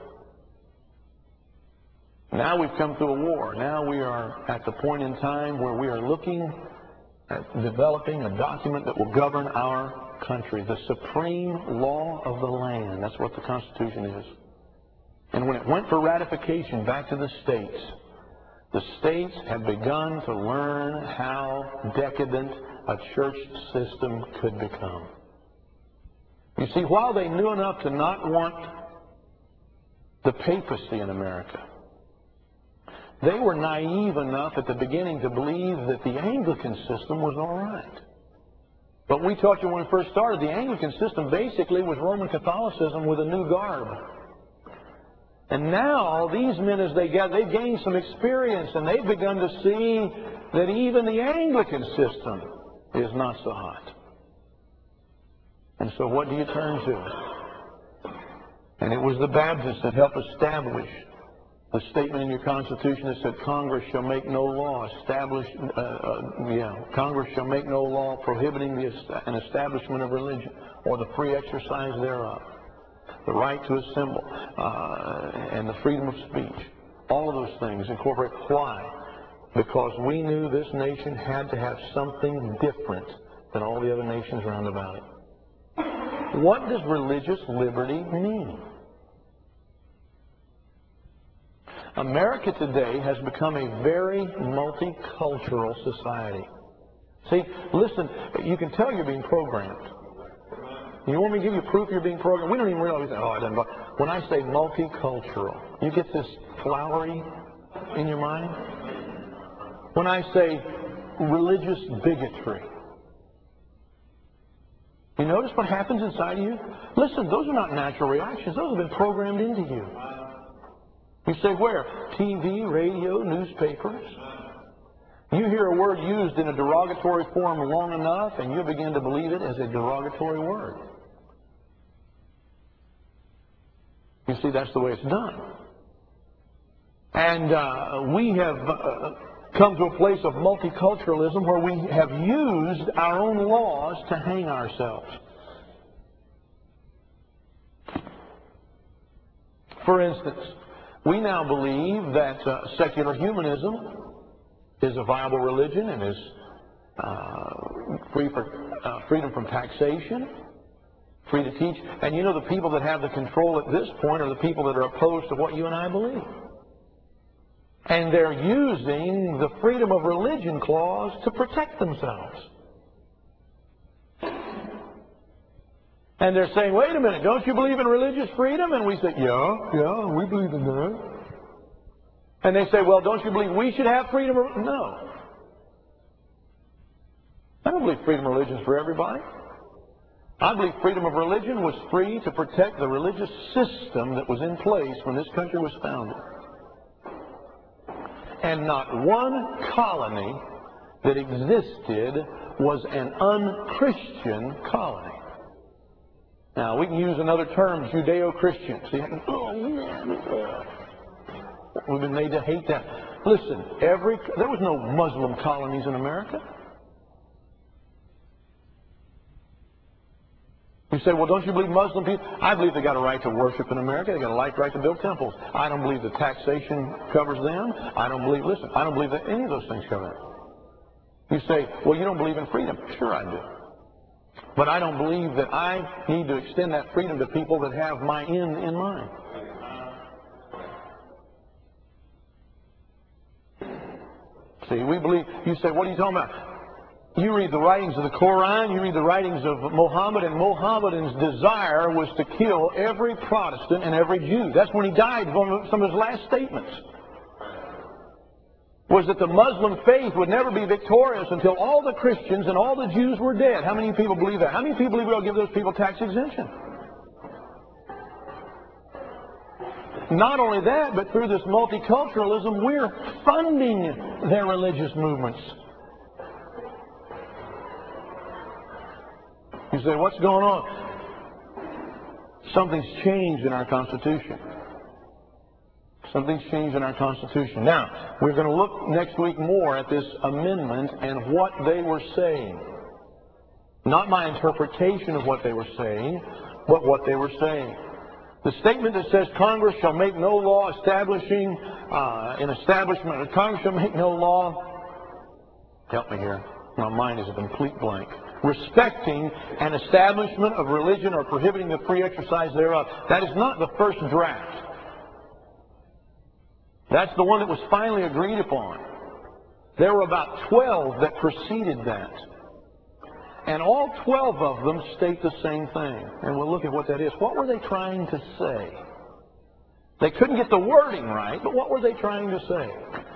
Now we've come through a war. Now we are at the point in time where we are looking at developing a document that will govern our country. The supreme law of the land. That's what the Constitution is. And when it went for ratification back to the states have begun to learn how decadent a church system could become. You see, while they knew enough to not want the papacy in America, they were naive enough at the beginning to believe that the Anglican system was all right. But we taught you when we first started, the Anglican system basically was Roman Catholicism with a new garb. And now, these men, as they've gained some experience, and they've begun to see that even the Anglican system is not so hot. And so what do you turn to? And it was the Baptists that helped establish the statement in your Constitution that said Congress shall make no law Congress shall make no law prohibiting an establishment of religion or the free exercise thereof. The right to assemble and the freedom of speech. All of those things incorporate. Why? Because we knew this nation had to have something different than all the other nations round about it. What does religious liberty mean? America today has become a very multicultural society. See, listen, you can tell you're being programmed. You want me to give you proof you're being programmed? We don't even realize, oh, I didn't. When I say multicultural, you get this flowery in your mind? When I say religious bigotry, notice what happens inside of you? Listen, those are not natural reactions. Those have been programmed into you. You say, where? TV, radio, newspapers. You hear a word used in a derogatory form long enough, and you begin to believe it as a derogatory word. You see, that's the way it's done. And we have come to a place of multiculturalism where we have used our own laws to hang ourselves. For instance, we now believe that secular humanism is a viable religion and is freedom from taxation, free to teach. And you know, the people that have the control at this point are the people that are opposed to what you and I believe. And they're using the freedom of religion clause to protect themselves. And they're saying, wait a minute, don't you believe in religious freedom? And we say, yeah, we believe in that. And they say, well, don't you believe we should have freedom of... No. I don't believe freedom of religion is for everybody. I believe freedom of religion was free to protect the religious system that was in place when this country was founded. And not one colony that existed was an unchristian colony. Now, we can use another term, Judeo-Christian. See, we've been made to hate that. Listen, there was no Muslim colonies in America. You say, well, don't you believe Muslim people? I believe they got a right to worship in America. They got a right to build temples. I don't believe the taxation covers them. I don't believe that any of those things cover them. You say, well, you don't believe in freedom. Sure I do. But I don't believe that I need to extend that freedom to people that have my end in mind. See, we believe, you say, what are you talking about? You read the writings of the Quran, you read the writings of Muhammad, and Muhammadan's desire was to kill every Protestant and every Jew. That's when he died, some of his last statements. Was that the Muslim faith would never be victorious until all the Christians and all the Jews were dead. How many people believe that? How many people believe we'll give those people tax exemption? Not only that, but through this multiculturalism, we're funding their religious movements. You say, what's going on? Something's changed in our Constitution. Something's changed in our Constitution. Now, we're going to look next week more at this amendment and what they were saying. Not my interpretation of what they were saying, but what they were saying. The statement that says Congress shall make no law establishing Congress shall make no law, help me here, my mind is a complete blank, respecting an establishment of religion or prohibiting the free exercise thereof. That is not the first draft. That's the one that was finally agreed upon. There were about 12 that preceded that. And all 12 of them state the same thing. And we'll look at what that is. What were they trying to say? They couldn't get the wording right, but what were they trying to say?